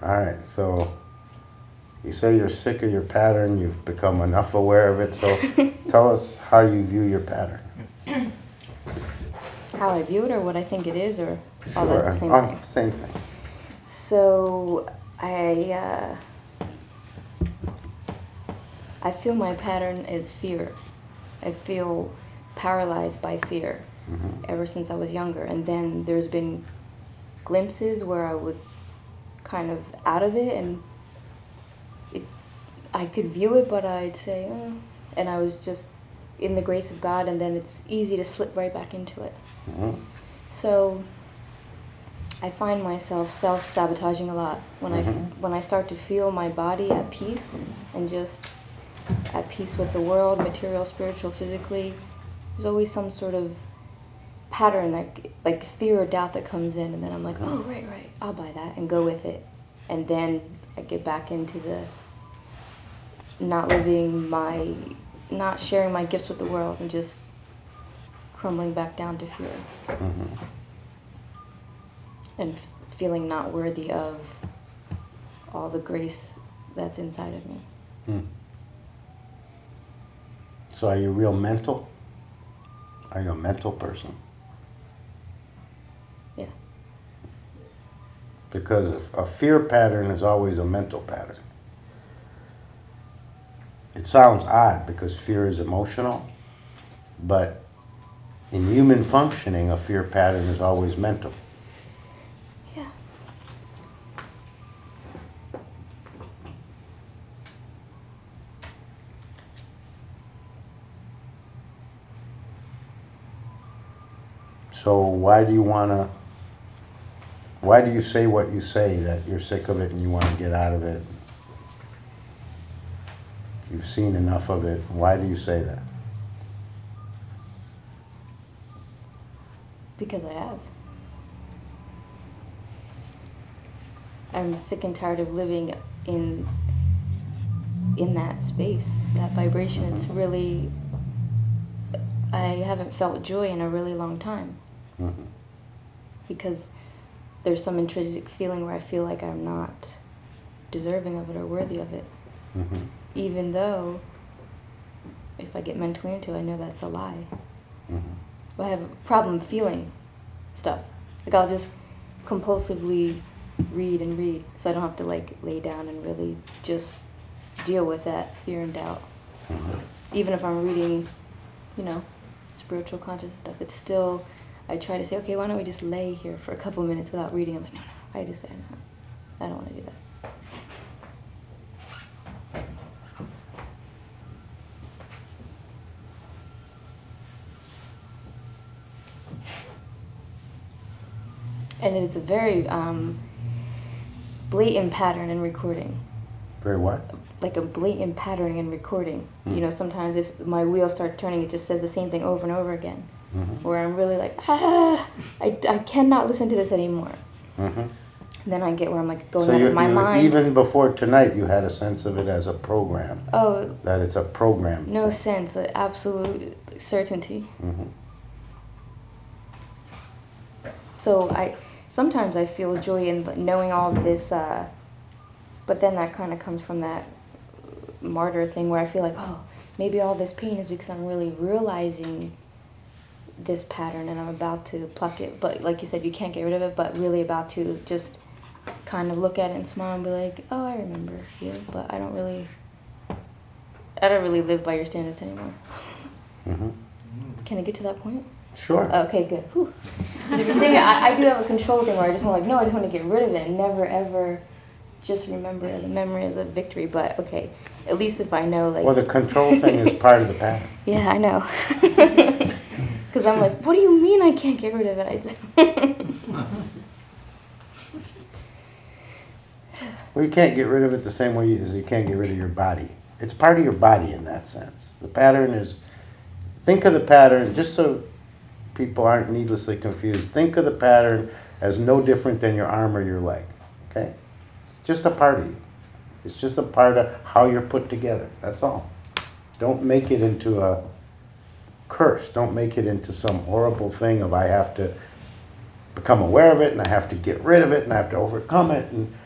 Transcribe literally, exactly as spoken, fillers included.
All right, so you say you're sick of your pattern, you've become enough aware of it, so tell us how you view your pattern. How I view it, or what I think it is, or all Sure. that's the same Oh, thing? same thing. So I uh, I feel my pattern is fear. I feel paralyzed by fear Mm-hmm. ever since I was younger, and then there's been glimpses where I was kind of out of it, and it, I could view it, but I'd say, oh, and I was just in the grace of God, and then it's easy to slip right back into it. Mm-hmm. So I find myself self-sabotaging a lot when Mhm. I when I start to feel my body at peace and just at peace with the world, material, spiritual, physically. There's always some sort of pattern, like like fear or doubt that comes in, and then I'm like, oh right, right, I'll buy that and go with it, and then I get back into the not living my, not sharing my gifts with the world, and just crumbling back down to fear. Mm-hmm. And f- feeling not worthy of all the grace that's inside of me. Hmm. So are you real mental? Are you a mental person? Yeah. Because a fear pattern is always a mental pattern. It sounds odd because fear is emotional, but in human functioning, a fear pattern is always mental. Yeah. So why do you want to, why do you say what you say, that you're sick of it and you want to get out of it? You've seen enough of it. Why do you say that? Because I have. I'm sick and tired of living in in that space, that vibration. It's really, I haven't felt joy in a really long time. Mm-hmm. Because there's some intrinsic feeling where I feel like I'm not deserving of it or worthy of it. Mm-hmm. Even though, if I get mentally into it, I know that's a lie. Mm-hmm. But I have a problem feeling stuff. Like I'll just compulsively read and read, so I don't have to like lay down and really just deal with that fear and doubt. Mm-hmm. Even if I'm reading, you know, spiritual consciousness stuff, it's still, I try to say, okay, why don't we just lay here for a couple of minutes without reading? I'm like, no, no, I just say, no, I don't want to do that. And it's a very um, blatant pattern in recording. Very what? Like a blatant pattern in recording. Mm. You know, sometimes if my wheels start turning, it just says the same thing over and over again. Mm-hmm. Where I'm really like, ah, I, I cannot listen to this anymore. Mm-hmm. Then I get where I'm like going So out you, of my you, mind. even before tonight, you had a sense of it as a program. Oh, That it's a program. no thing. sense, uh, absolute certainty. Mm-hmm. So I sometimes I feel joy in knowing all of this, uh, but then that kind of comes from that martyr thing where I feel like, oh, maybe all this pain is because I'm really realizing this pattern and I'm about to pluck it. But like you said, you can't get rid of it, but really about to just kind of look at it and smile and be like, oh, I remember you, but I don't really, I don't really live by your standards anymore. Mm-hmm. Can I get to that point? Sure. Okay, good. Whew. If you think I, I do have a control thing where I just want like, no, I just want to get rid of it and never ever just remember it as a memory, as a victory. But okay, at least if I know, like. Well, the control thing is part of the pattern. Yeah, I know. Because I'm like, what do you mean I can't get rid of it? I just Well, you can't get rid of it the same way as you can't get rid of your body. It's part of your body in that sense. The pattern is, think of the pattern, just so people aren't needlessly confused, think of the pattern as no different than your arm or your leg, okay? It's just a part of you. It's just a part of how you're put together, that's all. Don't make it into a curse. Don't make it into some horrible thing of I have to become aware of it and I have to get rid of it and I have to overcome it. And